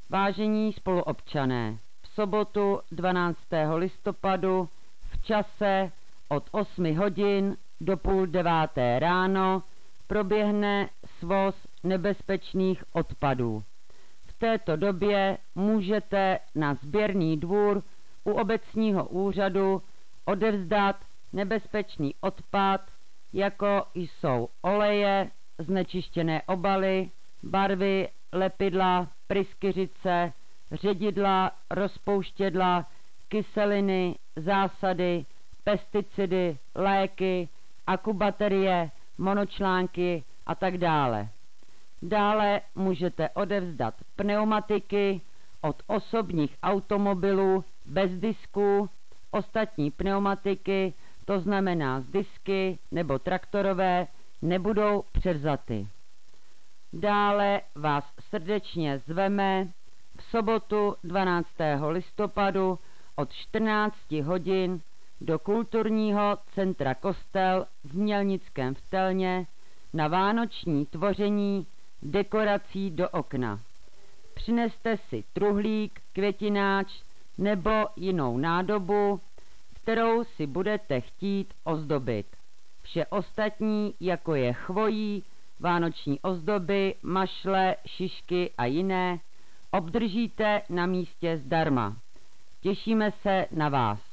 Vážení spoluobčané, v sobotu 12. listopadu v čase od 8 hodin do půl 9 ráno proběhne svoz nebezpečných odpadů. V této době můžete na sběrný dvůr u obecního úřadu odevzdat nebezpečný odpad, jako jsou oleje, znečištěné obaly, barvy, lepidla, pryskyřice, ředidla, rozpouštědla, kyseliny, zásady, pesticidy, léky, akubaterie, monočlánky a tak dále. Dále můžete odevzdat pneumatiky od osobních automobilů bez disků, ostatní pneumatiky, to znamená z disky nebo traktorové, nebudou převzaty. Dále vás srdečně zveme v sobotu 12. listopadu od 14 hodin do kulturního centra Kostel v Mělnickém v Telně na vánoční tvoření dekorací do okna. Přineste si truhlík, květináč nebo jinou nádobu, kterou si budete chtít ozdobit. Vše ostatní, jako je chvojí, vánoční ozdoby, mašle, šišky a jiné, obdržíte na místě zdarma. Těšíme se na vás.